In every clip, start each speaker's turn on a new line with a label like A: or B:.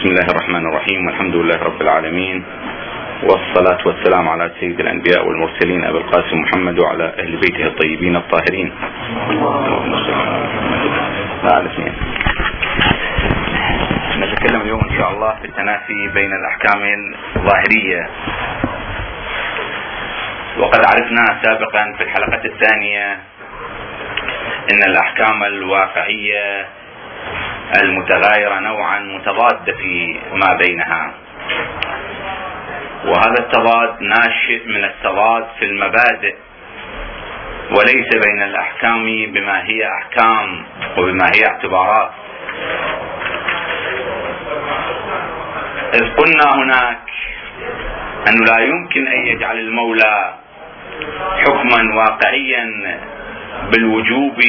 A: بسم الله الرحمن الرحيم، والحمد لله رب العالمين، والصلاة والسلام على سيد الأنبياء والمرسلين أبي القاسم محمد وعلى أهل بيته الطيبين الطاهرين. نتكلم اليوم إن شاء الله في التنافي بين الأحكام الظاهرية. وقد عرفنا سابقا في الحلقة الثانية أن الأحكام الواقعية المتغايرة نوعا متضاد في ما بينها، وهذا التضاد ناشئ من التضاد في المبادئ وليس بين الأحكام بما هي أحكام وبما هي اعتبارات. إذ قلنا هناك أنه لا يمكن أن يجعل المولى حكما واقعيا بالوجوب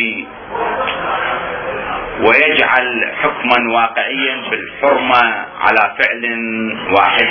A: ويجعل حكما واقعيا بالحرمة على فعل واحد،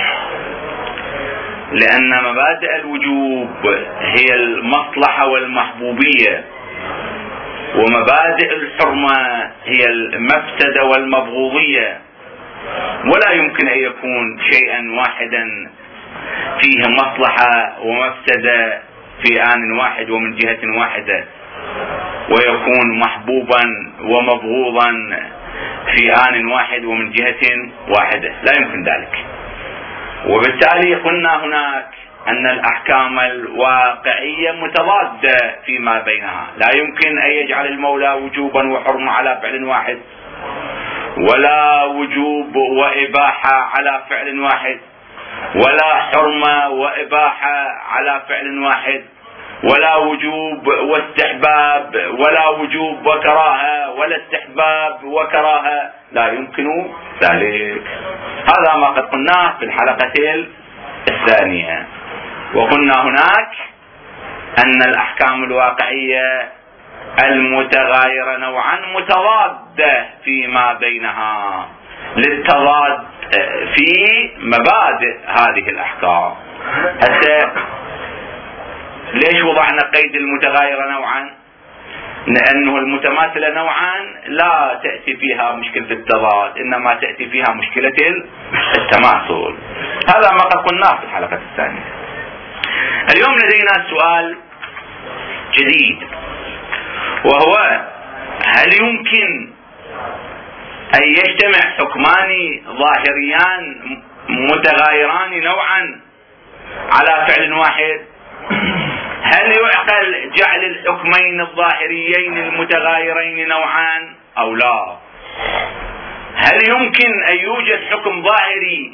A: لأن مبادئ الوجوب هي المصلحة والمحبوبية، ومبادئ الحرمة هي المفسدة والمبغوضية، ولا يمكن أن يكون شيئا واحدا فيه مصلحة ومفسدة في آن واحد ومن جهة واحدة، ويكون محبوبا ومبغوضا في آن واحد ومن جهة واحدة، لا يمكن ذلك. وبالتالي قلنا هناك أن الأحكام الواقعية متضادة فيما بينها، لا يمكن أن يجعل المولى وجوبا وحرمة على فعل واحد، ولا وجوب وإباحة على فعل واحد، ولا حرمة وإباحة على فعل واحد، ولا وجوب واستحباب، ولا وجوب وكراهة، ولا استحباب وكراهة، لا يمكن ذلك. هذا ما قد قلناه في الحلقة الثانية. وقلنا هناك أن الأحكام الواقعية المتغايرة نوعا متضادة فيما بينها للتضاد في مبادئ هذه الأحكام. حتى ليش وضعنا قيد المتغايرة نوعا؟ لأنه المتماثلة نوعا لا تأتي فيها مشكلة التضاد، إنما تأتي فيها مشكلة التماثل. هذا ما قد قلناه في الحلقة الثانية. اليوم لدينا سؤال جديد، وهو: هل يمكن أن يجتمع حكمان ظاهريان متغايران نوعا على فعل واحد؟ هل يعقل جعل الحكمين الظاهريين المتغايرين نوعا أو لا؟ هل يمكن أن يوجد حكم ظاهري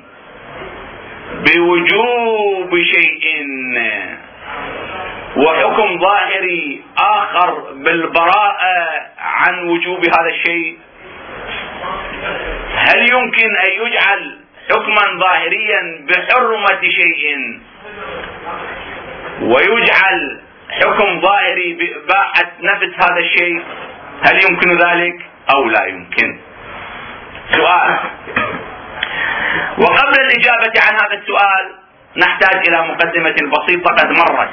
A: بوجوب شيء وحكم ظاهري آخر بالبراءة عن وجوب هذا الشيء؟ هل يمكن أن يجعل حكما ظاهريا بحرمة شيء ويجعل حكم ظاهري بإباحة نفس هذا الشيء؟ هل يمكن ذلك أو لا يمكن؟ سؤال. وقبل الإجابة عن هذا السؤال نحتاج إلى مقدمة بسيطة قد مرت.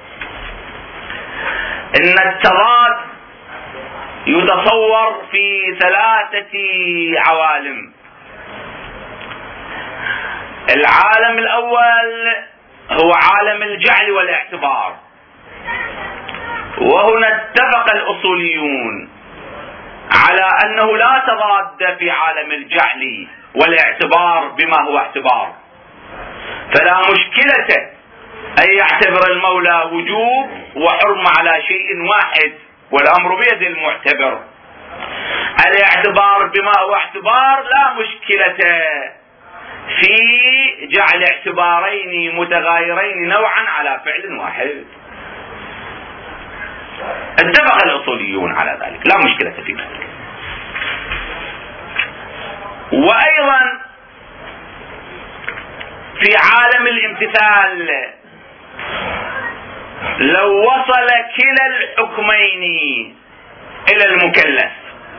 A: إن التضاد يتصور في 3 عوالم. العالم الأول هو عالم الجعل والاعتبار، وهنا اتفق الأصوليون على أنه لا تضاد في عالم الجعل والاعتبار بما هو اعتبار، فلا مشكلة أن يعتبر المولى وجوب وحرمة على شيء واحد، والأمر بيد المعتبر. الاعتبار بما هو اعتبار لا مشكلة في جعل اعتبارين متغايرين نوعا على فعل واحد. اتفق الأصوليون على ذلك، لا مشكلة في ذلك. وأيضا في عالم الامتثال لو وصل كلا الحكمين إلى المكلف،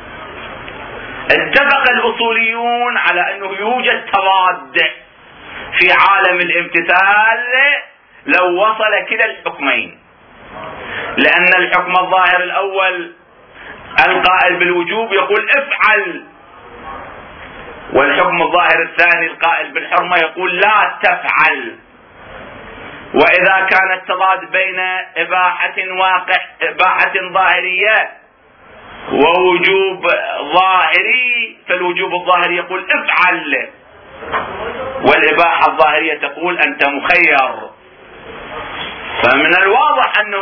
A: اتفق الأصوليون على أنه يوجد تضاد في عالم الامتثال لو وصل كلا الحكمين، لأن الحكم الظاهر الأول القائل بالوجوب يقول افعل والحكم الظاهر الثاني القائل بالحرمة يقول لا تفعل. وإذا كان التضاد بين إباحة ظاهرية ووجوب ظاهري، فالوجوب الظاهري يقول افعل، والإباحة الظاهرية تقول أنت مخير. فمن الواضح أنه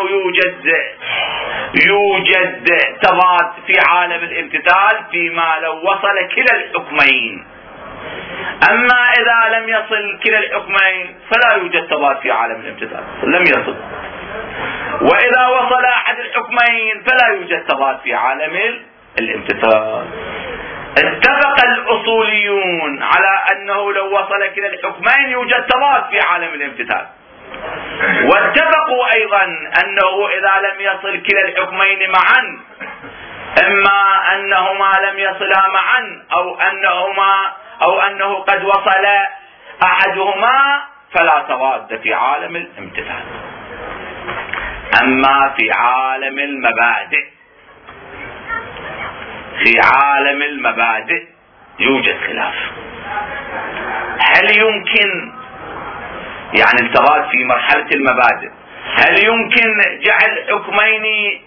A: يوجد تضاد في عالم الامتثال فيما لو وصل كلا الحكمين. أما إذا لم يصل كلا الحكمين فلا يوجد تضاد في عالم الامتثال، لم يصل. وإذا وصل أحد الحكمين فلا يوجد تضاد في عالم الامتثال. اتفق الأصوليون على أنه لو وصل كلا الحكمين يوجد تضاد في عالم الامتثال، واتفقوا أيضا أنه إذا لم يصل كلا الحكمين معا، إما أنهما لم يصلا معا أو أنه قد وصل أحدهما، فلا تضاد في عالم الامتثال. أما في عالم المبادئ يوجد خلاف. هل يمكن يعني التضاد في مرحلة المبادئ، هل يمكن جعل حكمين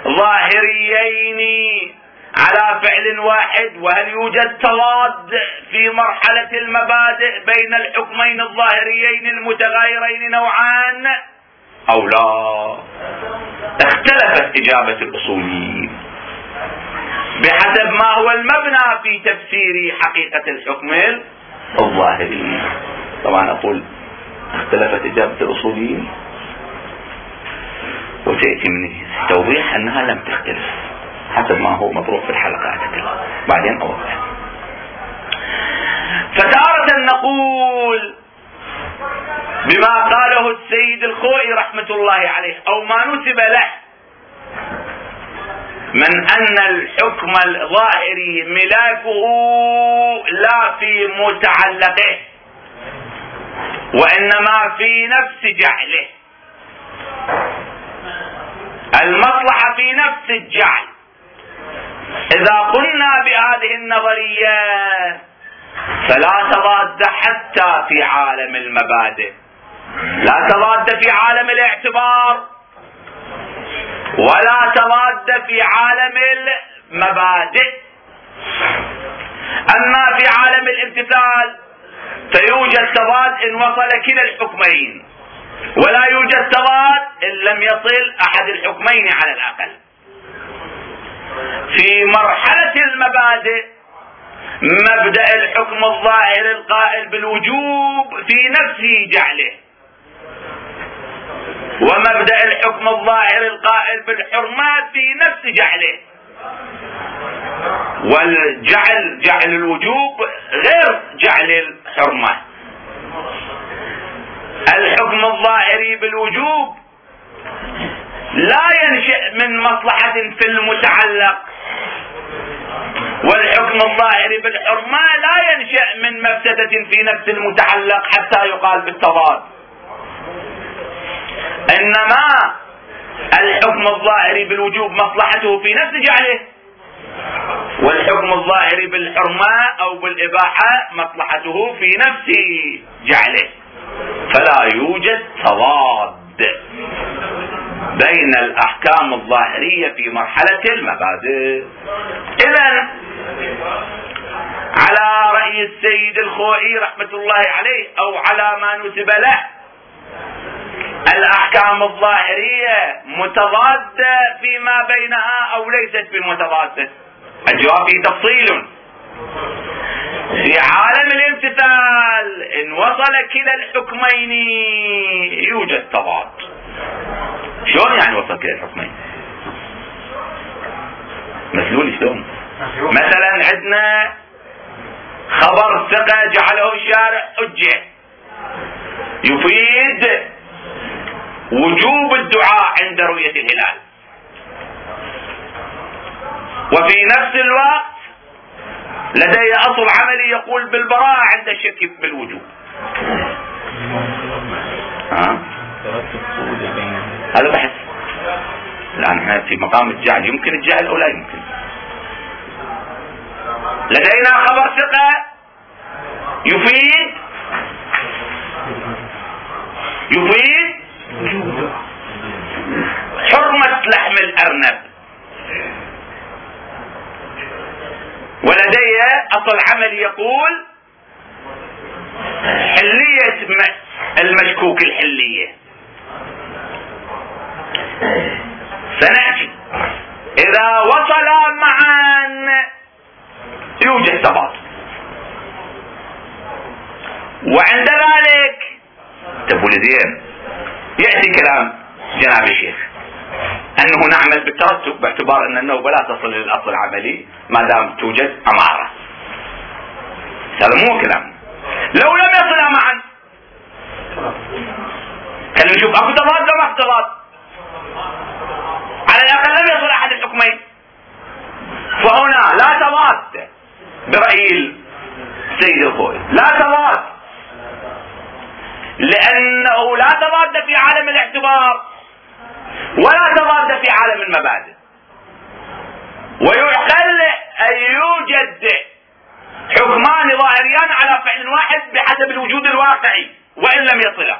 A: ظاهريين على فعل واحد؟ وهل يوجد تضاد في مرحلة المبادئ بين الحكمين الظاهريين المتغايرين نوعان أو لا؟ اختلفت إجابة الأصوليين بحسب ما هو المبنى في تفسير حقيقة الحكم الظاهري. طبعا أقول اختلفت إجابة الأصوليين، وسيأتي من توضيح أنها لم تختلف حسب ما هو مطروح في الحلقات بعدين أوضح. فتارة نقول بما قاله السيد الخوئي رحمة الله عليه أو ما نسب له من أن الحكم الظاهري ملاكه لا في متعلقه وإنما في نفس جعله، المصلحة في نفس الجعل. إذا قلنا بهذه النظرية فلا تضاد حتى في عالم المبادئ، لا تضاد في عالم الاعتبار ولا تضاد في عالم المبادئ. أما في عالم الامتثال فيوجد تضاد إن وصل كلا الحكمين، ولا يوجد تضاد إن لم يصل أحد الحكمين على الأقل. في مرحلة المبادئ مبدأ الحكم الظاهر القائل بالوجوب في نفسه جعله، ومبدأ الحكم الظاهر القائل بالحرمات في نفس جعله، جعل الوجوب غير جعل الحرمة. الحكم الظاهري بالوجوب لا ينشأ من مصلحة في المتعلق، والحكم الظاهري بالحرمة لا ينشأ من مفسدة في نفس المتعلق حتى يقال بالتضاد. إنما الحكم الظاهري بالوجوب مصلحته في نفس جعله، والحكم الظاهري بالحرمة أو بالإباحة مصلحته في نفس جعله، فلا يوجد تضاد بين الأحكام الظاهرية في مرحلة المبادئ. إذن على رأي السيد الخوئي رحمة الله عليه أو على ما نسب له الأحكام الظاهرية متضادة فيما بينها أو ليست بمتضادة؟ الجواب فيه تفصيل. في عالم الامتثال إن وصل كلا الحكمين يوجد تضاد. شلون يعني وصل كلا الحكمين؟ مثلون شلون؟ مثلا عندنا خبر ثقة جعله الشارع حجة يفيد وجوب الدعاء عند رؤية الهلال، وفي نفس الوقت لدي أصل عملي يقول بالبراءة عند الشك بالوجوب. هذا بحث. الآن احنا في مقام الجعل، يمكن الجعل أو لا يمكن. لدينا خبر ثقة يفيد حرمة لحم الأرنب. ولدي أصل عمل يقول حلية المشكوك الحلية. سنأتي إذا وصلا معا يوجد ثبات، وعند ذلك تقول زين يأتي كلام جناب الشيخ أنه نعمل بالترتب باعتبار أن النوبة لا تصل للأصل العملي ما دام توجد أمارة. هذا مو كلام. لو لم يصلا معا خلينا نشوف أكو تضاد لو ما أكو تضاد، على الأقل لم يصل أحد الحكمين، فهنا لا تضاد برأي السيد الخوئي، لا تضاد، لأنه لا تضاد في عالم الاعتبار ولا تضاد في عالم المبادئ، ويعقل أن يوجد حكمان ظاهريان على فعل واحد بحسب الوجود الواقعي وإن لم يصلا،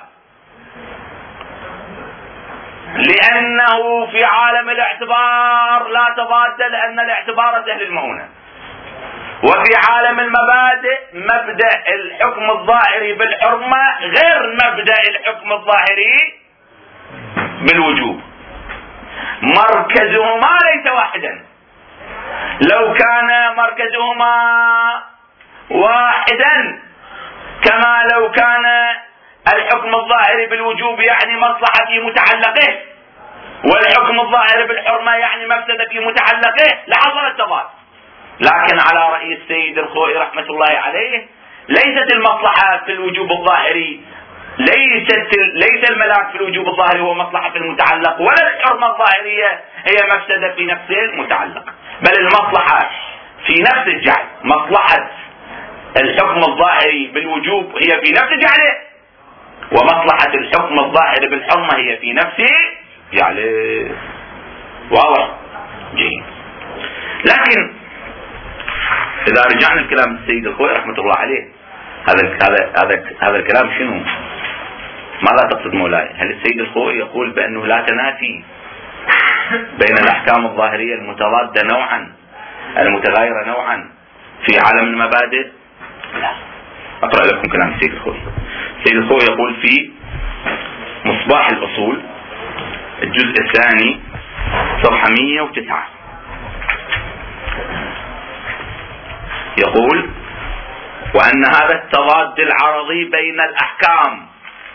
A: لأنه في عالم الاعتبار لا تضاد لأن الاعتبار سهل المؤونة، وفي عالم المبادئ مبدأ الحكم الظاهري بالحرمة غير مبدأ الحكم الظاهري بالوجوب، مركزهما ليس واحدا. لو كان مركزهما واحدا كما لو كان الحكم الظاهري بالوجوب يعني مصلحة في متعلقه والحكم الظاهري بالحرمة يعني مفسدة في متعلقه لحصل التضاد. لكن على رأي السيد الخوئي رحمة الله عليه ليست المصلحة في الوجوب الظاهري، ليس الملاك في الوجوب الظاهري هو مصلحة في المتعلق، ولا الحرمة الظاهرية هي مفسدة في نفس المتعلق، بل المصلحة في نفس الجعل. مصلحة الحكم الظاهري بالوجوب هي في نفس جعله، ومصلحة الحكم الظاهري بالحرمة هي في نفس جعله. واضح؟ جيد. لكن إذا رجعنا لكلام السيد الخوئي رحمة الله عليه، هذا الكلام شنو؟ ماذا تقصد مولاي؟ هل السيد الخوئي يقول بأنه لا تنافي بين الأحكام الظاهرية المتضادة نوعا المتغايرة نوعا في عالم المبادئ؟ لا. أقرأ لكم كلام السيد الخوئي. السيد الخوئي يقول في مصباح الأصول الجزء الثاني صفحة 109 يقول: وأن هذا التضاد العرضي بين الأحكام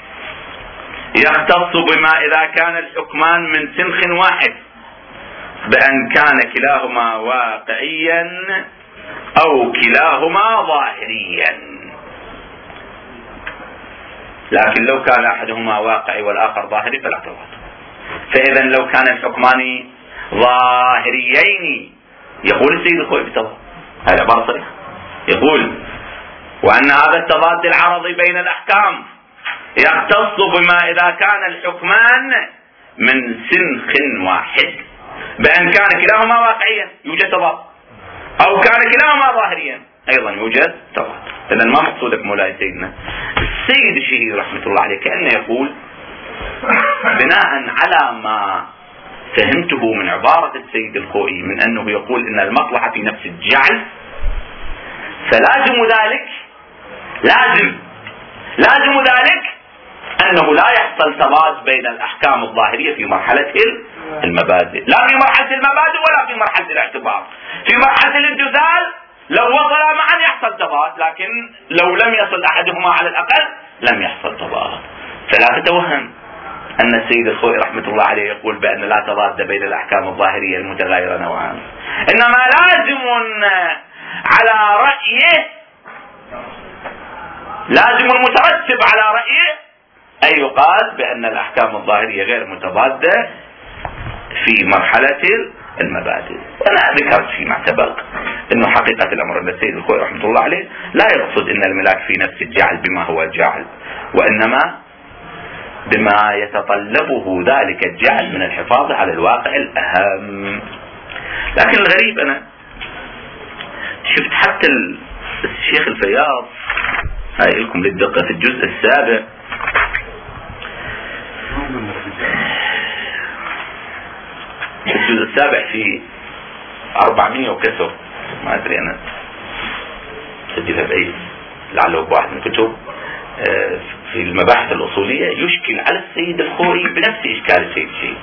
A: يختص بما إذا كان الحكمان من سنخ واحد بأن كان كلاهما واقعيا أو كلاهما ظاهريا. لكن لو كان أحدهما واقعي والآخر ظاهري فلا تضاد. فإذا لو كان الحكمان ظاهريين يقول السيد الخوئي بتضاد. هذا عبارة صريحة. يقول: وأن هذا التضاد العرضي بين الأحكام يختص بما إذا كان الحكمان من سنخ واحد بأن كان كلاهما واقعيا يوجد تضاد، أو كان كلاهما ظاهريا أيضا يوجد تضاد. إذن ما مقصودك مولاي سيدنا السيد الشهيد رحمة الله عليه كأنه يقول بناء على ما فهمته من عبارة السيد الخوئي من أنه يقول إن المصلحة في نفس الجعل، فلازم ذلك لازم ذلك أنه لا يحصل تضاد بين الأحكام الظاهرية في مرحلة المبادئ، لا في مرحلة المبادئ ولا في مرحلة الاعتبار. في مرحلة الامتثال لو وصلا معا يحصل تضاد، لكن لو لم يصل أحدهما على الأقل لم يحصل تضاد. فلا تتوهم أن السيد الخوئي رحمة الله عليه يقول بأن لا تضاد بين الأحكام الظاهرية المتغايرة نوعان، إنما لازم على رأيه، لازم المترتب على رأيه أن يقال بأن الأحكام الظاهرية غير متضادة في مرحلة المبادئ. وأنا ذكرت فيما سبق أنه حقيقة الأمر أن السيد الخوئي رحمة الله عليه لا يقصد أن الملاك في نفس الجعل بما هو الجعل، وإنما بما يتطلبه ذلك الجعل من الحفاظ على الواقع الأهم. لكن الغريب أنا شفت حتى الشيخ الفياض هاي لكم للدقة في الجزء السابع. الجزء السابع في 400 وكسر، ما أدري أنا سجلها بأي، لعله بواحد من الكتب في المباحث الأصولية، يشكل على السيد الخوري بنفس إشكال السيد الشهيد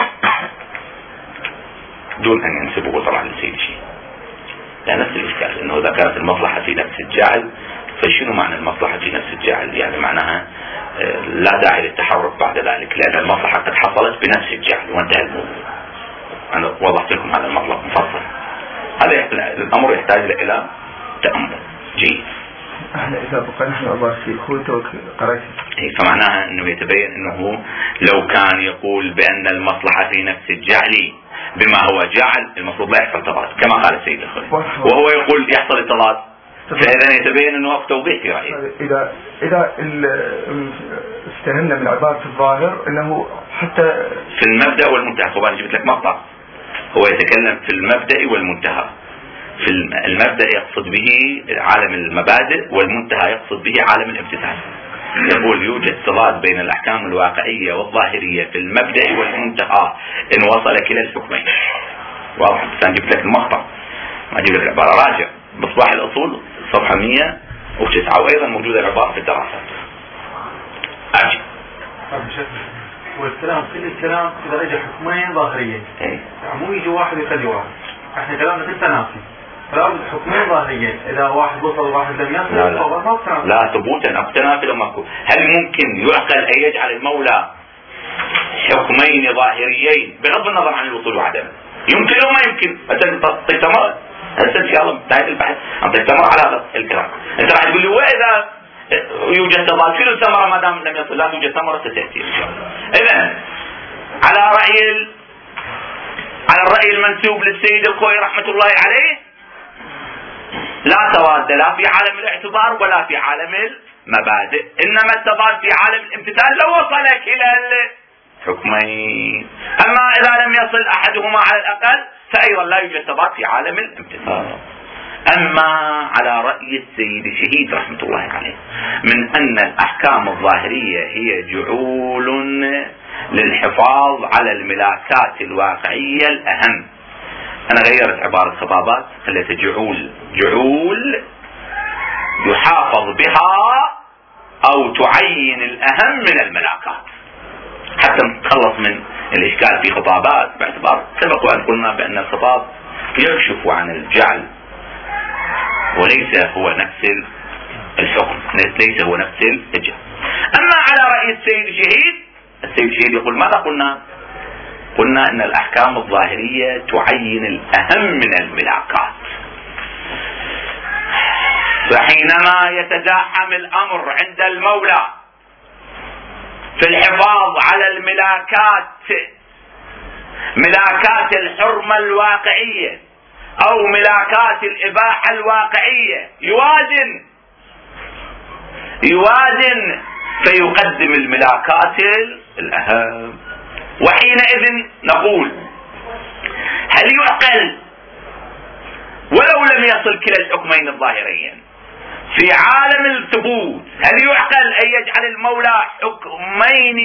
A: دون أن ينسبه طبعا للسيد الشهيد، يعني نفس الإشكال، إنه إذا كانت المصلحة في نفس الجعل فشنو معنى المصلحة في نفس الجعل؟ يعني معناها لا داعي للتحرك بعد ذلك، لأن المصلحة قد حصلت بنفس الجعل وانتهى الموضوع. أنا وضحت لكم هذا المطلب مفصل، هذا الأمر يحتاج إلى تأمل جيد.
B: احنا اذا بقى نحن عبارة في خوته قريت
A: فمعناها انه يتبين انه لو كان يقول بان المصلحة في نفس الجعل بما هو جعل، المفروض لا يحصل تضاد كما قال السيد الخوي، وهو يقول يحصل التضاد، فاذا يتبين انه وقت توضيح في رأيه.
B: اذا استهلنا من عبارة الظاهر انه حتى
A: في المبدأ والمنتهى، طبعا جبت لك مقطع، هو يتكلم في المبدأ والمنتهى. في المبدأ يقصد به عالم المبادئ، والمنتهى يقصد به عالم الامتثال. يقول يوجد تضاد بين الأحكام الواقعية والظاهرية في المبدأ والمنتهى إن وصل كلا الحكمين. واضح؟ بس جبت لك المقطع، ما جبت لك العبارة، راجع مصباح الأصول صفحة 109، وأيضا موجودة العبارة في الدراسات. أجل
C: والكلام كل الكلام إذا رجع حكمين ظاهريين، يعني مو يجي واحد ويخلي واحد، احنا كلامنا في التنافي، فلا بد حكمين ظاهريين، إذا واحد وصل وواحد لم يصل
A: لا ثبوتا أو تنافي لما أقول. هل ممكن يعقل أن يجعل المولى حكمين ظاهريين بغض النظر عن الوصول وعدمه؟ يمكن أو ما يمكن؟ أنت تمر هسه إن شاء الله بداية البحث أنت تمر على هذا الكلام. أنت راح تقول لي وإذا يوجد تضاد شنو الثمرة ما دام لم يصل؟ لا توجد ثمرة ستأتي إن شاء الله. إذن على الرأي المنسوب للسيد الخوي رحمة الله عليه، لا تضاد لا في عالم الاعتبار ولا في عالم المبادئ، إنما التضاد في عالم الامتثال لو وصل كلا الحكمين. أما إذا لم يصل أحدهما على الأقل فأيضا لا يوجد تضاد في عالم الامتثال. أما على رأي السيد الشهيد رحمة الله عليه من أن الأحكام الظاهرية هي جعول للحفاظ على الملاكات الواقعية الأهم. أنا غيرت عبارة خطابات، خليت جعول يحافظ بها أو تعين الأهم من الملاكات، حتى نتخلص من الإشكال في خطابات، باعتبار سبق وأن قلنا بأن الخطاب يكشف عن الجعل وليس هو نفس الحكم، ليس هو نفس الجعل. أما على رأي السيد الشهيد يقول ماذا قلنا ان الاحكام الظاهرية تعين الاهم من الملاكات، فحينما يتزاحم الامر عند المولى في الحفاظ على ملاكات الحرمة الواقعية او ملاكات الاباحة الواقعية، يوازن فيقدم الملاكات الاهم. وحينئذ نقول هل يعقل ولو لم يصل كلا الحكمين الظاهريين في عالم الثبوت، هل يعقل أن يجعل المولى حكمين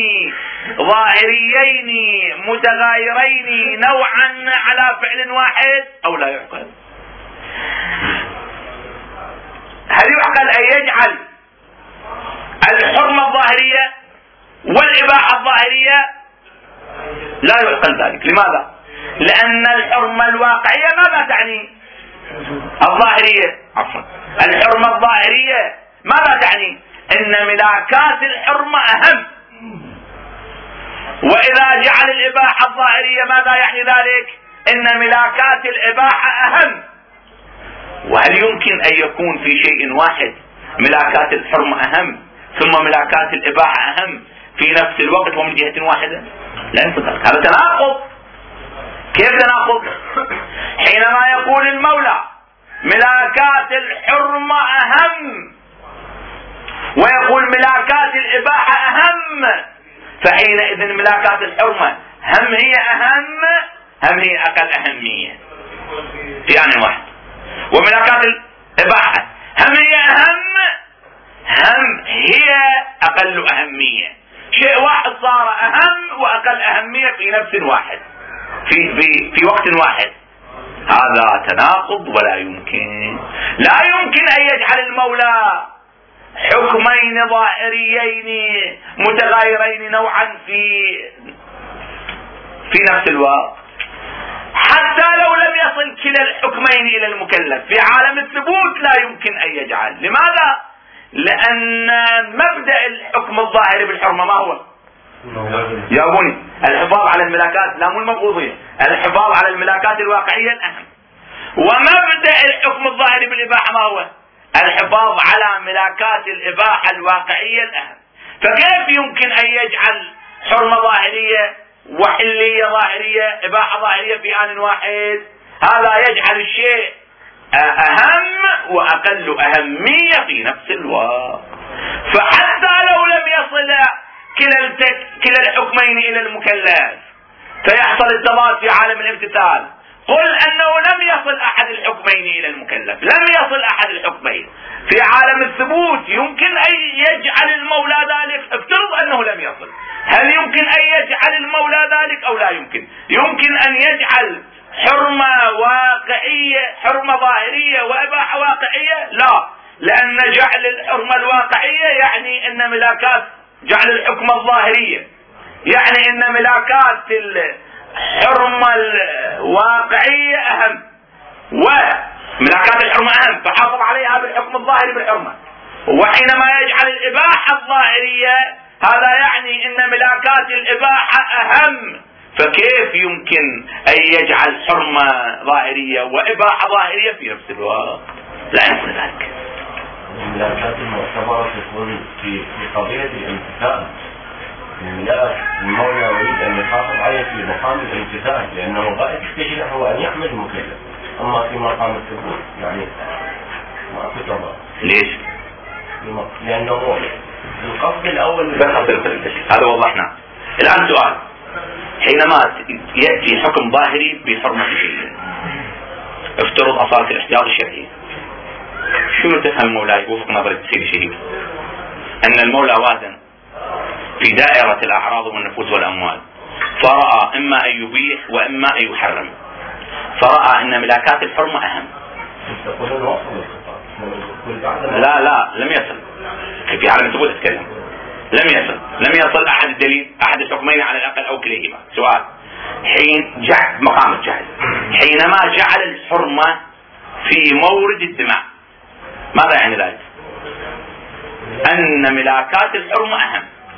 A: ظاهريين متغايرين نوعا على فعل واحد أو لا يعقل؟ هل يعقل أن يجعل الحرمة الظاهرية والإباحة الظاهرية؟ لا يعقل ذلك. لماذا؟ لأن الحرمة الواقعية ماذا تعني؟ الظاهرية، عفوا، الحرمة الظاهرية ماذا تعني؟ إن ملاكات الحرمة أهم. وإذا جعل الإباحة الظاهرية ماذا يعني ذلك؟ إن ملاكات الإباحة أهم. وهل يمكن أن يكون في شيء واحد ملاكات الحرمة أهم ثم ملاكات الإباحة أهم في نفس الوقت ومن جهة واحدة؟ لا يمكن ذلك، هذا تناقض. كيف تناقض؟ حينما يقول المولى ملاكات الحرمة أهم ويقول ملاكات الإباحة أهم، فحينئذ ملاكات الحرمة هم هي أقل أهمية في آن واحد، وملاكات الإباحة هم هي وأقل أهمية. شيء واحد صار أهم وأقل أهمية في نفس واحد في وقت واحد. هذا تناقض ولا يمكن. لا يمكن أن يجعل المولى حكمين ظاهريين متغايرين نوعا في نفس الوقت، حتى لو لم يصل كلا الحكمين إلى المكلف. في عالم الثبوت لا يمكن أن يجعل. لماذا؟ لأن مبدأ الحكم الظاهري بالحرمة ما هو؟ جاوبوني. الحفاظ على الملاكات، لا مو المبغوضين، الحفاظ على الملاكات الواقعية الأهم. ومبدأ الحكم الظاهري بالإباحة ما هو؟ الحفاظ على ملاكات الإباحة الواقعية الأهم. فكيف يمكن أن يجعل حرمة ظاهرية وحلية ظاهرية إباحة ظاهرية في آن واحد؟ هذا يجعل الشيء أهم وأقل أهمية في نفس الوقت. فحتى لو لم يصل كلا الحكمين إلى المكلف فيحصل التضاد في عالم الامتثال، قل أنه لم يصل أحد الحكمين إلى المكلف، لم يصل أحد الحكمين. في عالم الثبوت يمكن أن يجعل المولى ذلك، افترض أنه لم يصل، هل يمكن أن يجعل المولى ذلك أو لا يمكن؟ يمكن أن يجعل حرمة واقعية، حرمة ظاهرية وإباحة واقعية؟ لا، لأن جعل الحرمة الواقعية يعني أن ملاكات جعل الحكمة الظاهرية يعني أن ملاكات الحرمة الواقعية أهم، وملاكات الحرمة أهم، فحافظ عليها بالحكم الظاهري بالحرمة. وحينما يجعل الإباحة الظاهرية هذا يعني أن ملاكات الإباحة أهم. فكيف يمكن أن يجعل حرمة ظاهرية وإباحة ظاهرية في نفس الوقت؟ لا يمكن ذلك.
D: الملاكات المعتبرة تكون في قضية الامتثال. المولى يريد أن يحافظ عليه في مقام الامتثال، لأنه غاية التشريع هو أن يحمد المكلف. أما في مقام الثبوت يعني ما كتب.
A: ليش؟
D: لأنه القصد الأول
A: هذا وضحنا. الآن سؤال: حينما يأتي حكم ظاهري بحرمة شيء، افترض أصالة الاحتياط الشرعي، شنو تفهم مولاي وفق نظرة سيد الشهيد؟ أن المولى وازن في دائرة الأعراض والنفوس والأموال، فرأى إما أن يبيح وإما أن يحرم، فرأى أن ملاكات الحرمة أهم. لا لم يصل. في عالم الثبوت أتكلم. لم يصل أحد الدليل، أحد الحكمين على الأقل أو كليهما. سؤال: حين جعل مقام الجهل، حينما جعل الحرمة في مورد الدماء، ماذا يعني ذلك؟ أن ملاكات الحرمة أهم.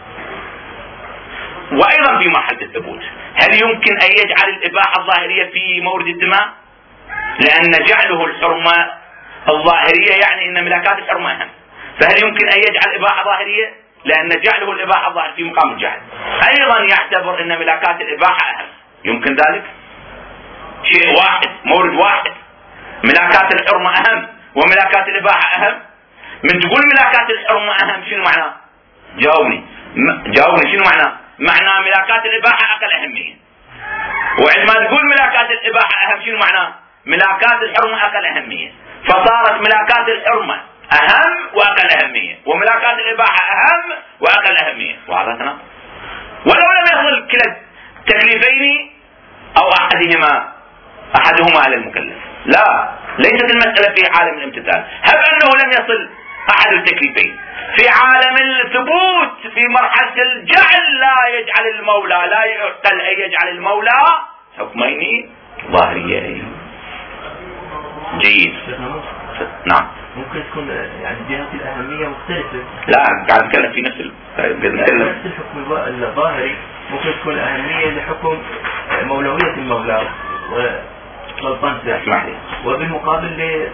A: وأيضا في مرحلة الثبوت، هل يمكن أن يجعل الإباحة الظاهرية في مورد الدماء؟ لأن جعله الحرمة الظاهرية يعني أن ملاكات الحرمة أهم. فهل يمكن أن يجعل إباحة ظاهرية؟ لأن جعله الإباحة الظاهرية في مقام الجهل أيضا يعتبر أن ملاكات الإباحة أهم. يمكن ذلك؟ شيء واحد، مورد واحد، ملاكات الحرمة أهم وملاكات الإباحة أهم. من تقول ملاكات الحرمة أهم شنو معناه؟ جاوبني شنو معناه؟ معناه ملاكات الإباحة أقل أهمية. وعندما تقول ملاكات الإباحة أهم شنو معناه؟ ملاكات الحرمة أقل أهمية. فصارت ملاكات الحرمة أهم وأقل أهمية، وملاكات الإباحة أهم وأقل أهمية، وهذا تناقض. ولو لم يصل كلا التكليفين أو أحدهما على المكلف، لا، ليست المسألة في عالم الامتثال. هب أنه لم يصل أحد التكليفين، في عالم الثبوت في مرحلة الجعل لا يعقل أن يجعل المولى حكمين ظاهريين. جيد. نعم.
D: ممكن تكون يعني جهة الأهمية مختلفة.
A: لا، قاعد نتكلم في نفس
D: الحكم الظاهري ممكن تكون أهمية لحكم مولوية المولى والطنسة.
A: اسمح لي.
D: وبالمقابل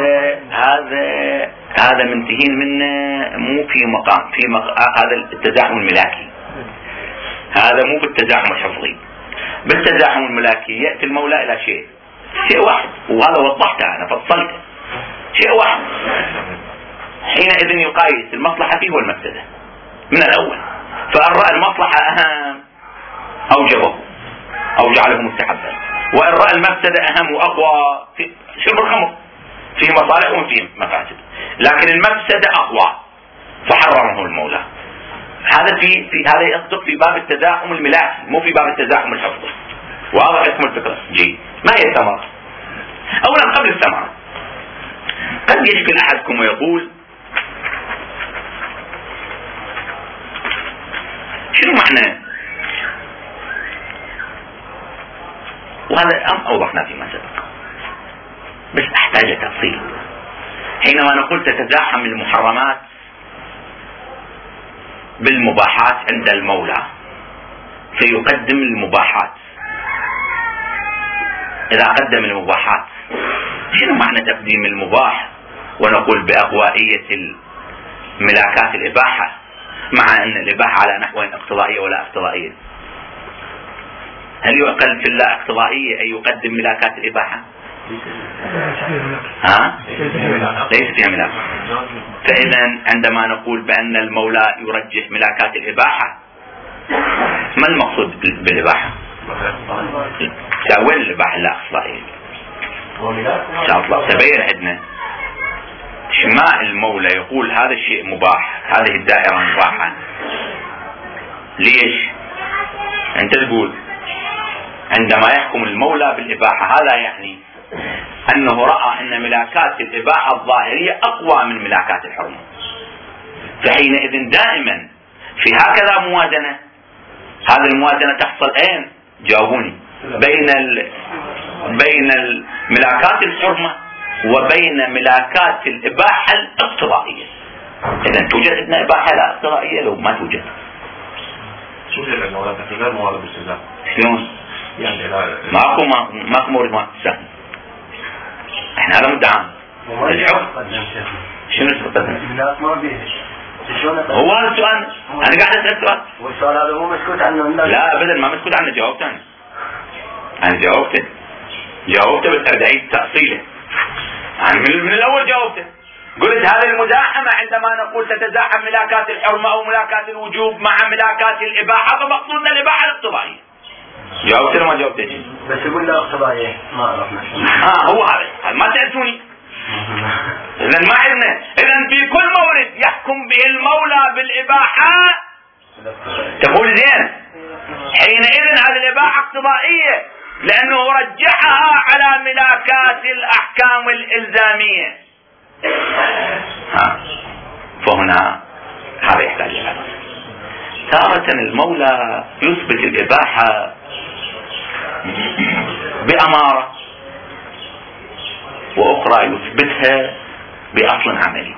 A: هذا منتهين منه، مو في مقام هذا التزاحم الملاكي. هذا مو بالتزاحم الحفظي. بالتزاحم الملاكي يأتي المولى إلى شيء واحد، وهذا وضحته أنا فصلته. شيء واحد، حينئذ يقايس المصلحة فيه والمفسدة من الأول. فإن رأى المصلحة أهم أوجبه أو جعله مستحبا، وإن رأى المفسدة أهم وأقوى في شرب الخمر فيه مصالح وفيه مفاسد، لكن المفسدة أقوى فحرمه المولى. هذا يصدق في باب التزاحم الملاكي، مو في باب التزاحم الحفظي. واضح لكم الفكرة؟ جيد. ما هي الثمرة؟ اولا قبل الثمرة، قد يشكل احدكم ويقول شنو معنى، وهذا اوضحنا فيما سبق بس احتاج لتفصيل. حينما نقول تتزاحم المحرمات بالمباحات عند المولى فيقدم المباحات، إذا قدم المباحات شنو معنى تقديم المباح ونقول بأقوائية ملاكات الإباحة مع أن الإباحة على نحو اقتضائية ولا اقتضائية؟ هل يعقل في الله اقتضائية أن يقدم ملاكات الإباحة؟ ليس فيها ملاك. فإذا عندما نقول بأن المولى يرجح ملاكات الإباحة، ما المقصود بالإباحة؟ وين الإباحة لا اقتضائية؟ تبين عندنا شماء المولى يقول هذا الشيء مباح، هذه الدائرة مباحة. ليش؟ أنت تقول عندما يحكم المولى بالإباحة هذا يعني أنه رأى أن ملاكات الإباحة الظاهرية أقوى من ملاكات الحرمة، فحينئذ دائما في هكذا موازنة. هذه الموازنة تحصل أين؟ جاوبوني. بين ملاكات الحرمة وبين ملاكات الإباحة الاقتضائية. إذا توجد عندنا إباحة لا اقتضائية لو ما توجد؟
D: توجد عندنا ولكن غير موارد بالسلام.
A: شلون؟
D: يعني
A: ماكو مورد ما تستخدم. احنا هذا مدعم الحكم. شنو تقدم؟ هو هذا السؤال، انا قاعد اسال سؤال.
E: والسؤال هذا مو مسكوت عنه؟
A: لا ابدا ما مسكوت عنه، جاوبت انا جاوبته بس اريد اعيد تاصيله. انا من الاول جاوبته، قلت هذه المزاحمه عندما نقول تتزاحم ملاكات الحرمه او ملاكات الوجوب مع ملاكات الاباحه فمقصودنا الاباحه الاقتضائيه. جاوبت ما جاوبت شيء؟
E: بس يقول لا اقتضائيه ما عرفنا.
A: هو هذا ما تأتوني. إذا ما عندنا. إذا في كل مورد يحكم به المولى بالإباحة تقول زين، حينئذ هذه الإباحة اقتضائية لأنه رجحها على ملاكات الأحكام الإلزامية. فهنا هذا يحتاج إلى تارة المولى يثبت الإباحة بأمارة وأخرى يثبتها بأصل عملي.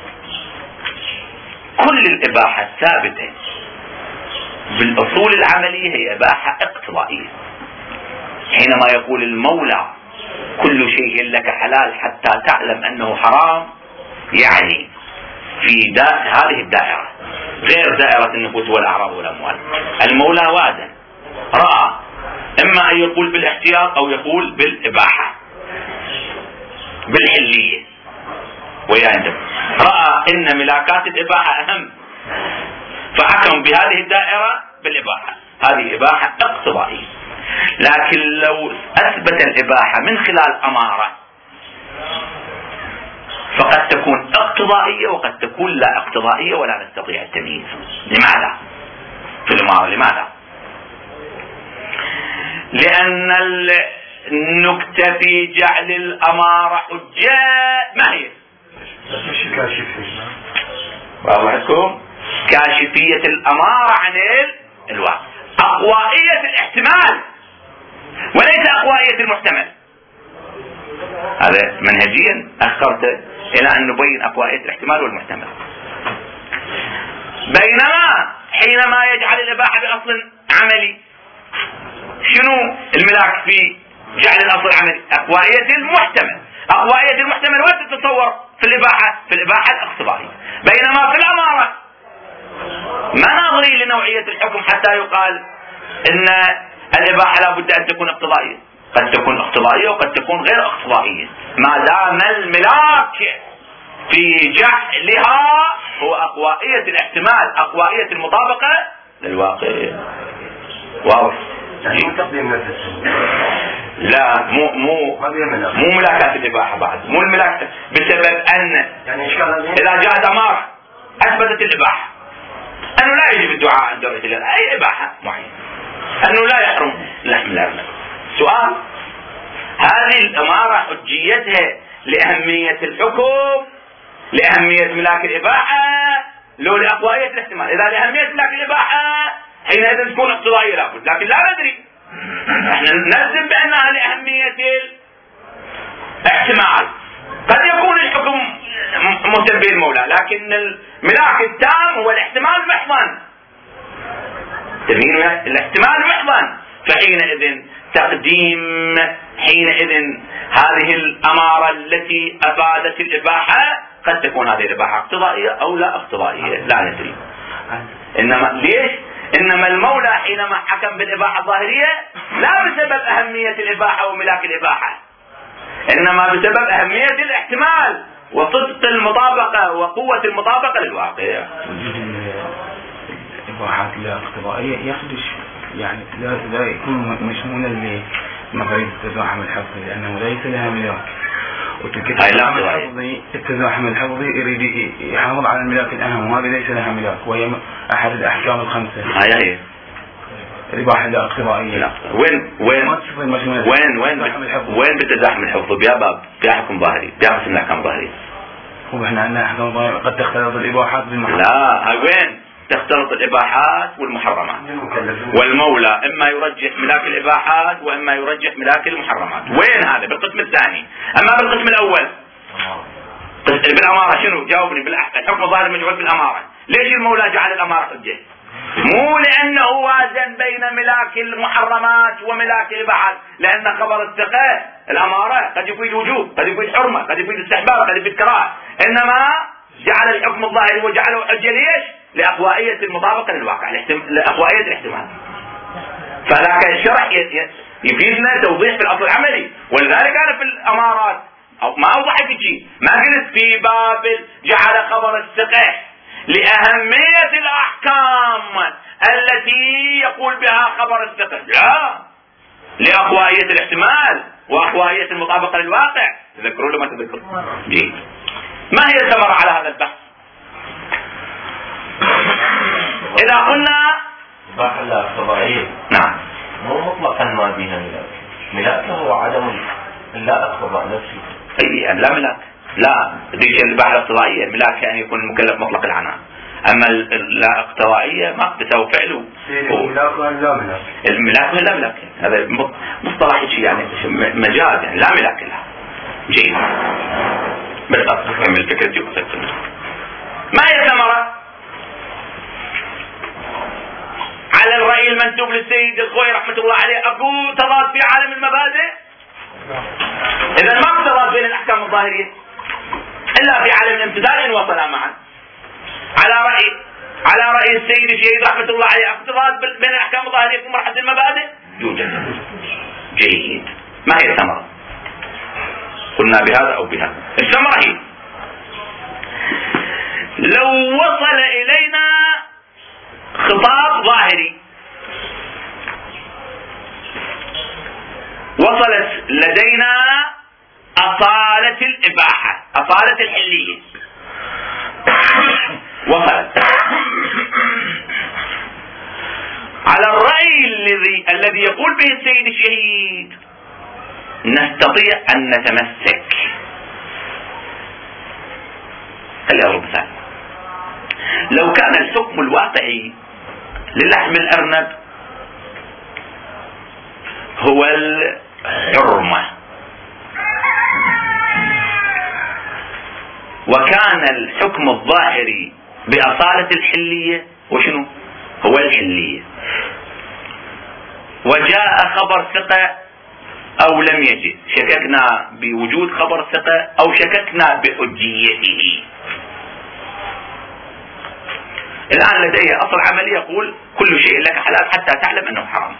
A: كل الإباحة الثابتة بالأصول العملية هي إباحة اقتضائية. حينما يقول المولى كل شيء لك حلال حتى تعلم أنه حرام، يعني في هذه الدائرة غير دائرة النفوس والأعراض والأموال. المولى وادا رأى إما أن يقول بالاحتياط أو يقول بالإباحة بالحلية، ويعندم رأى إن ملاكات الإباحة أهم فحكم بهذه الدائرة بالإباحة. هذه إباحة اقتضائية. لكن لو أثبت الإباحة من خلال أمارة فقد تكون اقتضائية وقد تكون لا اقتضائية ولا نستطيع التمييز. لماذا؟ في الأمارة لماذا؟ لأن النكتة في جعل الأمارة حجة ما هي؟ واضحكم؟ كاشفية الأمارة عن الواقع، أقوائية الاحتمال وليس أقوائية المحتمل. هذا منهجيا أخرت إلى أن نبين أقوائية الاحتمال والمحتمل. بينما حينما يجعل الإباحة بأصل عملي، شنو الملاك في جعل الأصل العملي؟ أقوائية المحتمل. أقوائية المحتمل وين تتصور في الإباحة الاقتضائية. بينما في الأمارة ما ناظرين لنوعية الحكم حتى يقال إن الإباحة لا بد أن تكون اقتضائية. قد تكون اقتضائية وقد تكون غير اقتضائية ما دام الملاك في جعلها هو أقوائية الاحتمال، أقوائية المطابقة للواقع. واضح؟ لا مو ملاكات الإباحة بعد، مو الملاك، بسبب أن إذا جاءت أمارة أثبتت الإباحة أنه لا لا يجب الدعاء عند الرجل أي إباحة معينة أنه لا يحرم لحم الأرنب. سؤال: هذه الأمارة حجيتها لأهمية الحكم، لأهمية ملاك الإباحة، لو لأقوائية الاحتمال؟ إذا لأهمية ملاك الإباحة حينئذ تكون اقتضائية لابد، لكن لا ندري، احنا ننزل بأنها لأهمية الاحتمال. قد يكون الحكم مسبب المولى، لكن الملاك التام هو الاحتمال محضا، الاحتمال محضا، فحينئذ تقديم هذه الأمارة التي أفادت الإباحة قد تكون هذه الإباحة اقتضائية أو لا اقتضائية، لا ندري. إنما ليش؟ إنما المولى حينما حكم بالإباحة الظاهرية لا بسبب أهمية الإباحة وملاك الإباحة، إنما بسبب أهمية الاحتمال وصدق المطابقة وقوة المطابقة للواقع.
B: الإباحات لا اقتضائية يخدش، يعني لا يكون مشمولا لمفاهيم التزاحم الحفظي، لأنه ليس لها ملاك. التزاحم الحفظي يريد يحافظ على الملاك الأهم، وهذه ليس لها ملاك، وهي أحد الأحكام الخمسة.
A: هي
B: الإباحة لا اقتضائية.
A: وين بالتزاحم الحفظي؟ بيا باب بيا حكم ظاهري، بيا قسم الأحكام ظاهرية.
B: هو احنا عندنا أحكام ظاهرية قد تختلط الإباحات بالمحرمات.
A: لا، وين تختلط الإباحات والمحرمات؟ والمولى إما يرجح ملاك الإباحات وإما يرجح ملاك المحرمات. وين هذا؟ بالقسم الثاني. أما بالقسم الأول بالأمارة شنو؟ جاوبني. بالحكم الظاهري مجعول بالأمارة. ليش المولى جعل الأمارة حجة؟ مو لأنه وازن بين ملاك المحرمات وملاك الإباحات، لأن خبر الثقة الأمارة قد يفيد وجوب، قد يفيد حرمة، قد يفيد استحباب، قد يفيد كراهة، إنما جعل الحكم الظاهري وجعله حجة. ليش؟ لأقوائية المطابقة للواقع، لأقوائية الاحتمال. فذاك الشرح يفيدنا توضيح في الأصل العملي، ولذلك أنا في الأمارات ما أوضح في شيء، ما قلت في باب جعل خبر الثقة لأهمية الأحكام التي يقول بها خبر الثقة، لا، لأقوائية الاحتمال وأقوائية المطابقة للواقع. تذكروا لما تذكروا. جيد. ما هي الثمرة على هذا البحث؟ إذا قلنا
D: إباحة لا اقتضائية،
A: نعم،
D: مو مطلقا ما بيها ملاك. ملاك هو عدم لا اقتضاء نفسي.
A: أي لا ملاك، لا ديش الإباحة الاقتضائية. الملاك يعني يكون المكلف مطلق العنان، أما لا اقتضائية ما تساوي فعله.
E: الملاك لا ملاك.
A: الملاك لا ملاك، هذا مصطلح شيء يعني مجاز، يعني لا ملاك لها. جيد. بس أكمل فكرتي وقصتي. ما هي الثمرة؟ على الرأي المنسوب للسيد الخوي رحمة الله عليه أكو تضاد في عالم المبادئ؟ إذا ما تضاد بين الأحكام الظاهرية إلا في عالم الامتثال إن وصلا معا. على رأي السيد الشهيد رحمة الله عليه أكو تضاد بين الأحكام الظاهرية في مرحلة المبادئ؟ يوجد. جيد. ما هي الثمرة؟ قلنا بهذا أو بهذا. الثمرة هي لو وصل إلينا خطاب ظاهري، وصلت لدينا أصالة الإباحة، أصالة الحلية، وصلت على الرأي الذي يقول به السيد الشهيد، نستطيع أن نتمسك. خلي أضرب مثال. لو كان الحكم الواقعي للحم الأرنب هو الحرمة، وكان الحكم الظاهري بأصالة الحلية وشنو؟ هو الحلية، وجاء خبر ثقة أو لم يجد، شككنا بوجود خبر ثقة أو شككنا بحجيته. الآن لديه أصل عملي يقول كل شيء لك حلال حتى تعلم أنه حرام.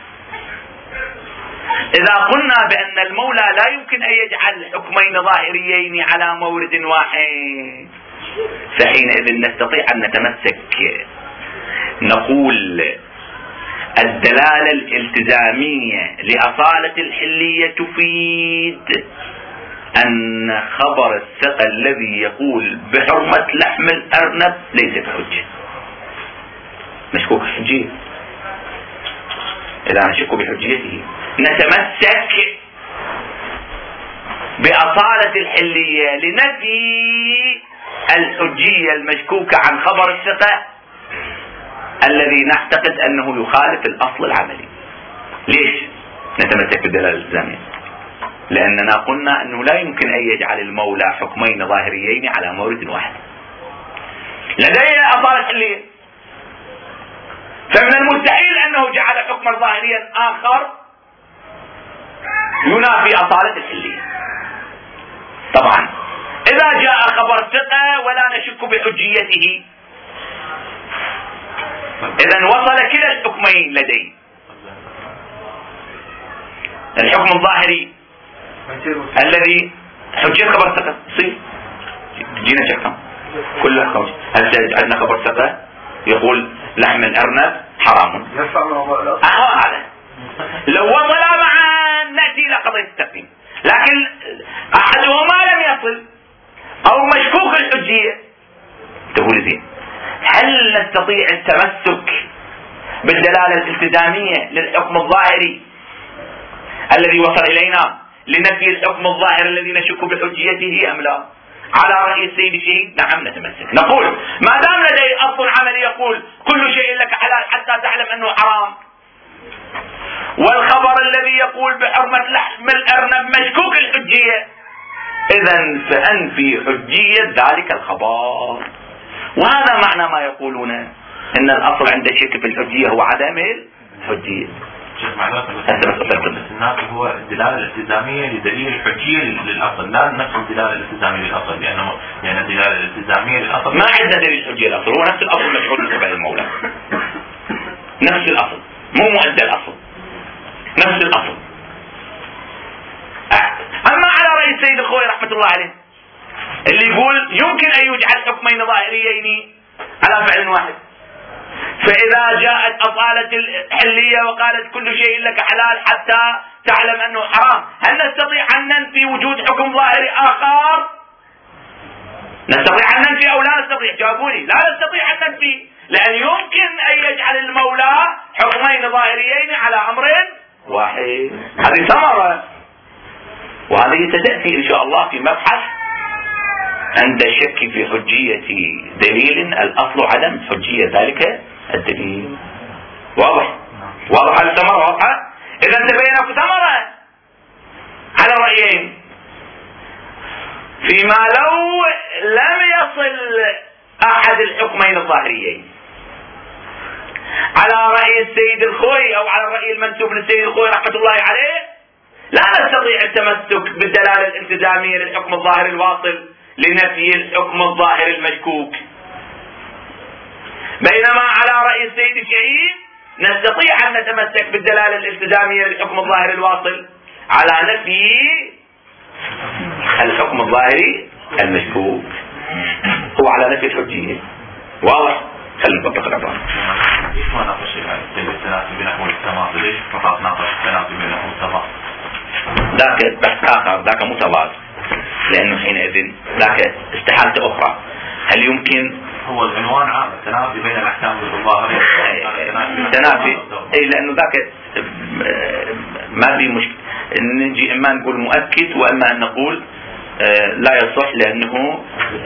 A: إذا قلنا بأن المولى لا يمكن أن يجعل حكمين ظاهريين على مورد واحد، فحينئذ نستطيع أن نتمسك، نقول الدلالة الالتزامية لأصالة الحلية تفيد أن خبر الثقة الذي يقول بحرمة لحم الأرنب ليس بحجة. مشكوك حجية. إذا نشك بحجيته نتمسك بأصالة الحلية لنفي الحجية المشكوكة عن خبر الثقة الذي نعتقد أنه يخالف الأصل العملي. ليش نتمسك بالدلالة الإلزامية؟ لأننا قلنا أنه لا يمكن أن يجعل المولى حكمين ظاهريين على مورد واحد. لدينا أصالة حلية، فمن المستحيل أنه جعل حكما ظاهريا آخر ينافي أصالة الحلية. طبعا إذا جاء خبر ثقة ولا نشك بحجيته، إذن وصل كلا الحكمين لدي. الحكم الظاهري الذي حجية خبر ثقة صير جينا شكرا كل خمس. هل عندنا خبر ثقة يقول لحم الأرنب حرام، هذا لو وصل معا نأتي إلى قضية التقديم، لكن أحدهما لم يصل أو مشكوك الحجية. تقول زين، هل نستطيع التمسك بالدلالة الالتزامية للحكم الظاهري الذي وصل إلينا لنفي الحكم الظاهر الذي نشك بحجيته أم لا؟ على رأي السيد الشهيد نعم نتمسك. نقول ما دام لدي أصل عملي يقول كل شيء لك حلال حتى تعلم أنه حرام، والخبر الذي يقول بحرمة لحم الأرنب مشكوك الحجية، إذن فأنفي حجية ذلك الخبر. وهذا معنى ما يقولون إن الأصل عند الشك في الحجية هو عدم الحجية.
F: شيخ معناته الناس هو الدلالة الالتزامية لدليل الحجية للأصل، لا نفس الدلالة الالتزامية للأصل، لأنه يعني الدلالة الالتزامية للأصل
A: ما عندنا دليل الحجية للأصل، هو نفس الأصل مشغول من قبل المولى، نفس الأصل مو مؤدى الأصل، نفس الأصل. أما على رأي السيد الخوي رحمة الله عليه اللي يقول يمكن أن يجعل حكمين ظاهريين على فعل واحد، فإذا جاءت أصالة الحلية وقالت كل شيء لك حلال حتى تعلم أنه حرام، هل نستطيع أن ننفي وجود حكم ظاهري آخر؟ نستطيع أن ننفي أو لا نستطيع؟ جاوبوني. لا نستطيع أن ننفي، لأن يمكن أن يجعل المولى حكمين ظاهريين على أمر واحد. هذه ثمرة، وهذه ستأتي إن شاء الله في مبحث عند الشك في حجية دليل الأصل عدم حجية ذلك الدليل. واضح؟ واضح الثمرة واضحة؟ إذا تبين ثمرة على رأيين فيما لو لم يصل أحد الحكمين الظاهريين. على رأي السيد الخوي أو على الرأي المنسوب للسيد الخوي رحمة الله عليه لا نستطيع التمسك بالدلالة الالتزامية للحكم الظاهر الواصل لنفي الحكم الظاهر المشكوك، بينما على رأي السيد الشهيد نستطيع أن نتمسك بالدلالة الالتزامية للحكم الظاهر الواصل على نفي الحكم الظاهري المشكوك، هو على نفي الحجية. واضح؟ خلينا نطبق الأمر.
F: ليش ما ناقش التنافي بين أحوال التماثل؟ ليش فقط ناقش التنافي بين أحوال التماثل؟
A: ذاك بحث آخر، ذاك متضاد، لأنه حينئذ ذاك استحالة أخرى. هل يمكن
F: هو العنوان عام التنافي بين الأحكام الظاهرية؟
A: التنافي أي، لأنه ذاك ما في مشكلة نجي إما نقول مؤكد وإما أن نقول لا يصح، لأنه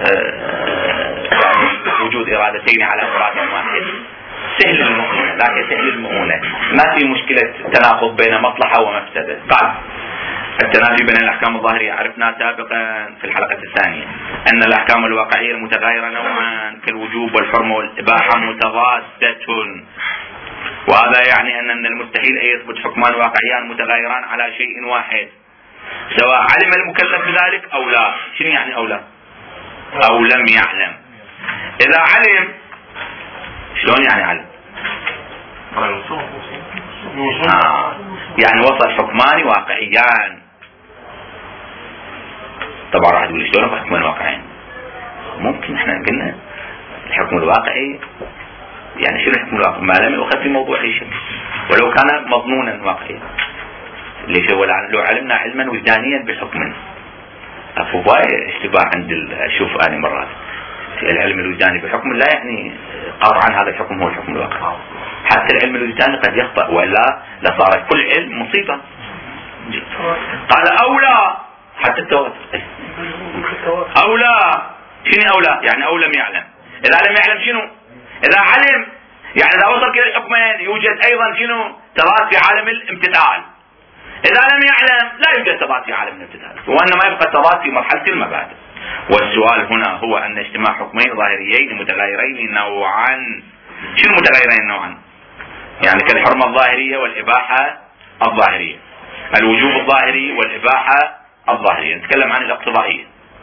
A: يعني وجود إرادتين على مراد واحد سهل المؤونة، لكن سهل المؤونة ما في مشكلة تناقض بين مصلحة ومفسدة. قال التنافي بين الأحكام الظاهرية عرفنا سابقا في الحلقة الثانية أن الأحكام الواقعية المتغايرة نوعا كالوجوب والحرمة والإباحة متضادة، وهذا يعني أن من المستحيل أن يثبت حكمان واقعيان متغايران على شيء واحد سواء علم المكلف بذلك أو لا. شنو يعني أو لا؟ أو لم يعلم. إذا علم شلون يعني علم؟ يعني وصل حكمان واقعيان. طبعا راح تقول شلون حكمان واقعيين؟ ممكن احنا قلنا الحكم الواقعي يعني شنو الحكم الواقعي؟ ما لم يؤخذ في موضوع شيء ولو كان مضمونا واقعيا. ليش هو لو علمنا علما وجدانيا بحكم افو باي اشتباه عند اشوف اني مرات العلم الوجداني بحكم لا يعني قطعا هذا الحكم هو الحكم الواقعي. حتى العلم الوجداني قد يخطأ، وإلا لصارت كل علم مصيبة. قال أولى حتى التواتر. أولى شنو أولى؟ يعني أو لم يعلم. إذا لم يعلم شنو؟ إذا علم يعني إذا وصل كلا الحكمين يوجد أيضا شنو؟ تضاد في عالم الامتثال. إذا لم يعلم لا يوجد تضاد في عالم الامتثال، وإنما يبقى التضاد في مرحلة المبادئ. والسؤال هنا هو أن اجتماع حكمين ظاهريين متغيرين نوعا. شنو متغيرين نوعا؟ يعني كالحرمة الظاهرية والإباحة الظاهرية، الوجوب الظاهري والإباحة الظاهرية. نتكلم عن الاقتضائية.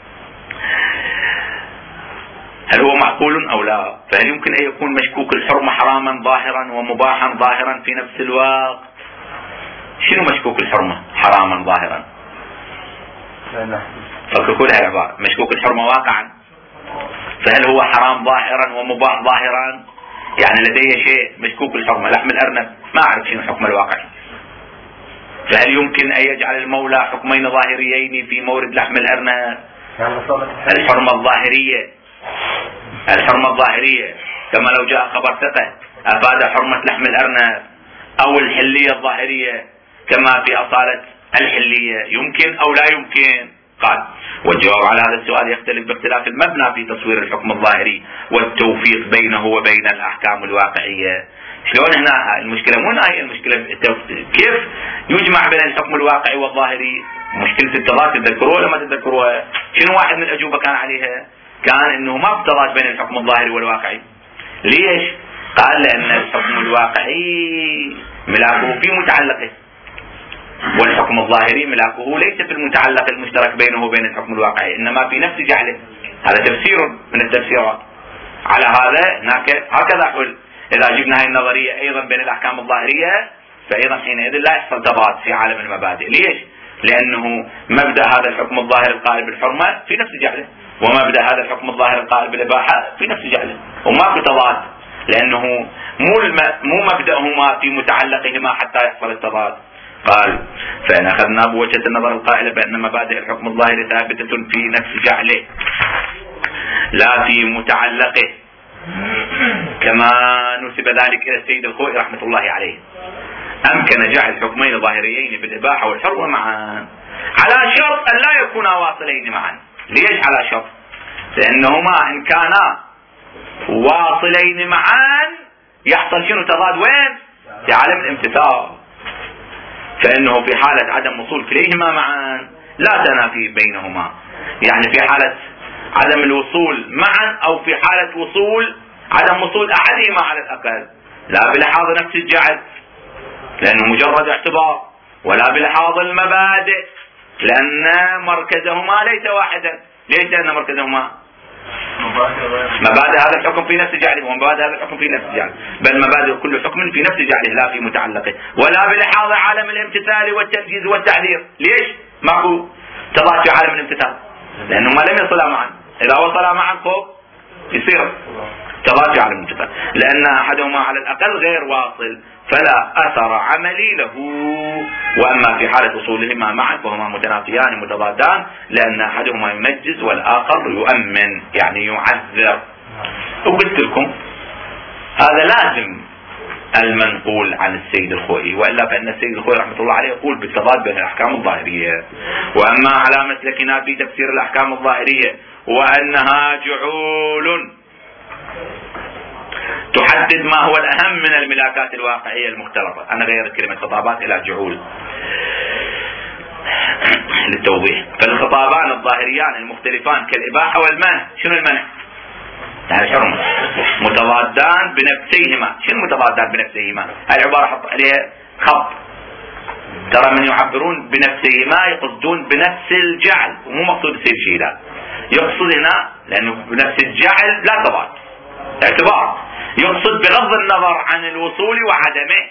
A: هل هو معقول أو لا؟ فهل يمكن أن يكون مشكوك الحرمة حراما ظاهرا ومباحا ظاهرا في نفس الوقت؟ شنو مشكوك الحرمة حراما ظاهرا؟ فكل هاي العبارة مشكوك الحرمة واقعا، فهل هو حرام ظاهرا ومباح ظاهرا؟ يعني لدي شيء مشكوك الحرمة، لحم الأرنب ما أعرف شنو حكم الواقعي. فهل يمكن أن يجعل المولى حكمين ظاهريين في مورد لحم الأرنب؟ الحرمة الظاهرية، الحرمة الظاهرية كما لو جاء خبر ثقة أفاد حرمة لحم الأرنب، أو الحلية الظاهرية كما في أصالة الحلية، يمكن أو لا يمكن؟ قال والجواب على هذا السؤال يختلف باختلاف المبنى في تصوير الحكم الظاهري والتوفيق بينه وبين الأحكام الواقعية. شلون هنا المشكلة؟ مو هي المشكلة كيف يجمع بين الحكم الواقعي والظاهري؟ مشكلة التضاد تذكروها ولا ما تذكروها؟ شنو واحد من الأجوبة كان عليها؟ كان انه ما بتضاد بين الحكم الظاهري والواقعي. ليش؟ قال لأن الحكم الواقعي ملاكه في متعلقه، والحكم الظاهري ملاكه ليس في المتعلق المشترك بينه وبين الحكم الواقعي، إنما في نفس جعله. هذا تفسير من التفسيرات. على هذا هناك هكذا حل. إذا جبنا هذه النظرية أيضا بين الأحكام الظاهرية فأيضا حينئذ لا يحصل تضاد في عالم المبادئ. ليش؟ لأنه مبدأ هذا الحكم الظاهر القائل بالحرمة في نفس جعله، ومبدأ هذا الحكم الظاهر القائل بالإباحة في نفس جعله، وماكو تضاد، لأنه مو مبدأهما في متعلقهما حتى يحصل التضاد. قال فإن أخذنا بوجهة النظر القائلة بأن مبادئ الحكم الظاهر ثابتة في نفس جعله لا في متعلقه، كما نسب ذلك إلى السيد الخوئي رحمة الله عليه، أمكن جعل حكمين ظاهريين بالإباحة والحرمة معا على شرط أن لا يكونا واصلين معا. ليش على شرط؟ لأنهما إن كانا واصلين معا يحصل شنو تضاد وين؟ في عالم الامتثال. فإنه في حالة عدم وصول كليهما معا لا تنافي بينهما، يعني في حالة عدم الوصول معا أو في حالة وصول عدم وصول أحدهما على الأقل، لا بلحاظ نفس الجعل لأنه مجرد اعتبار، ولا بلحاظ المبادئ لأن مركزهما ليس واحدا. ليش؟ لأن مركزهما مبادئ هذا الحكم في نفس جعله ومبادئ هذا الحكم في نفس جعله، بل مبادئ كل حكم في نفس جعله لا في متعلقه، ولا بلحاظ عالم الامتثال والتنجيز والتعذير. ليش؟ ماكو تضاد في عالم الامتثال لأنه ما لم يصلا معا، إذا وصلا معا فوق يصير تضاد في عالم الامتثال، لأن أحدهما على الأقل غير واصل فلا أثر عملي له، وأما في حالة وصولهما معا فهما متنافيان متضادان، لأن أحدهما ينجز والآخر يؤمن يعني يعذر. وقلت لكم هذا لازم المنقول عن السيد الخوئي، وإلا فإن السيد الخوئي رحمة الله عليه يقول بالتضاد بين الأحكام الظاهرية. وأما على مسلكنا في تفسير الأحكام الظاهرية وأنها جعول تحدد ما هو الأهم من الملاكات الواقعية المختلطة، أنا غيرت كلمة خطابات إلى جعول للتوضيح. فالخطابان الظاهريان المختلفان كالإباحة والمنع، شنو المنع؟ يعني الحرمة، متضادان بنفسيهما. شنو متضادان بنفسيهما؟ هاي العبارة حط عليها خط، ترى من يعبرون بنفسيهما يقصدون بنفس الجعل، ومو مقصود يصير شيء، لا يقصد هنا لأنه بنفس الجعل لا تضاد اعتبار، يقصد بغض النظر عن الوصول وعدمه،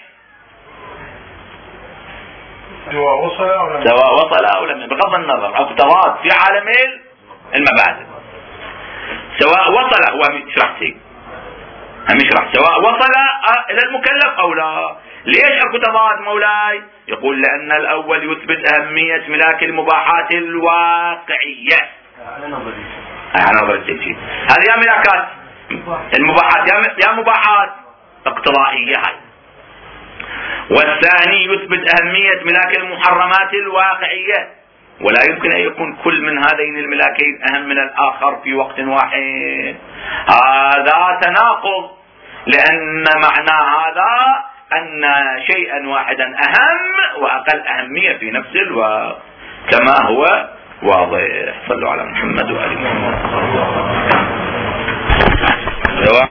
A: سواء وصل أو لم، بغض النظر، أو تضاد في عالم المبادئ، سواء وصل. هو يشرح شيء يشرح سواء وصل إلى المكلف أو لا. ليش أكو تضاد مولاي؟ يقول لأن الأول يثبت أهمية ملاك المباحات الواقعية. على نظر التجديد. هذه يا ملاكات المباحات يا مباحات اقتضائية هاي. والثاني يثبت أهمية ملاك المحرمات الواقعية، ولا يمكن أن يكون كل من هذين الملاكين أهم من الآخر في وقت واحد. هذا تناقض، لأن معنى هذا أن شيئا واحدا أهم وأقل أهمية في نفس الوقت، كما هو واضح. صلوا على محمد وآل محمد.